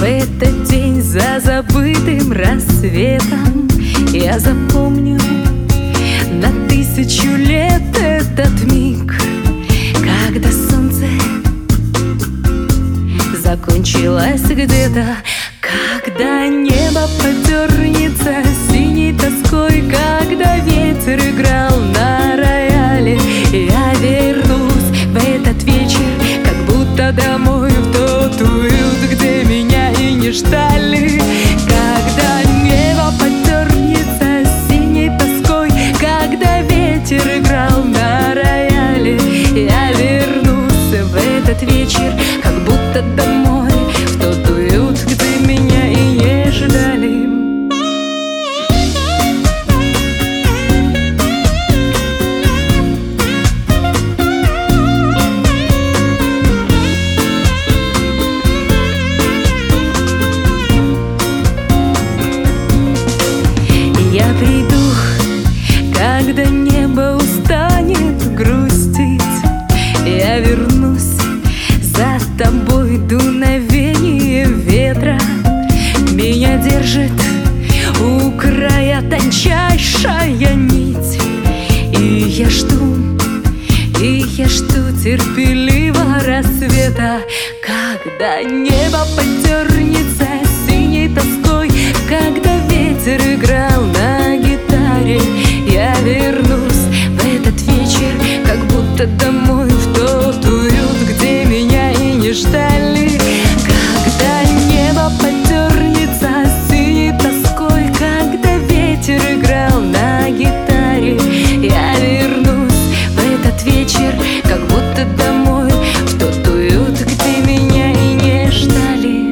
этот день за забытым рассветом я запомню на 1000 лет этот миг, когда солнце закончилось где-то, когда небо подернется синей тоской, когда ветер играл на рояле. Я вернусь в этот вечер, как будто домой, в тот уют, где меня и не ждали. Когда небо подернется синей тоской, когда ветер играл на рояле. Я вернусь в этот вечер, как будто домой, в тот уют, где меня и не ждали. Я приду, когда небо устанет грустить. Я вернусь за тобой, дуновение ветра меня держит у края тончайшая нить. И я жду терпеливо рассвета, когда небо подернется синей тоской, когда ветер играл на гитаре. Я вернусь в этот вечер, как будто домой, в тот уют, где меня и не ждали. Когда небо подернется синей тоской, когда ветер играл на гитаре. Я вернусь в этот вечер, как будто домой, в тот уют, где меня и не ждали.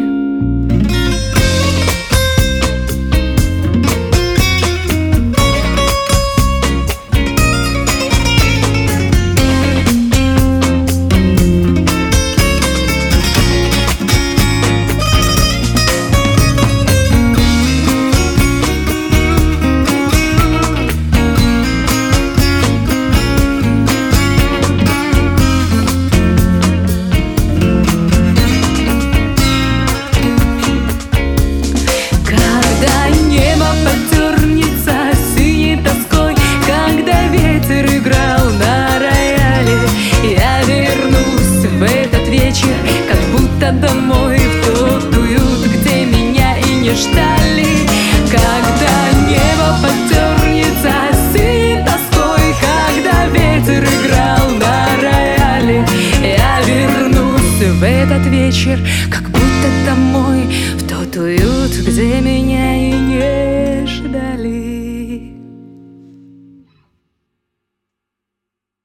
Как будто домой, в тот уют, где меня и не ждали. Когда небо подернется синей тоской, когда ветер играл на рояле. Я вернусь в этот вечер, как будто домой, в тот уют, где меня и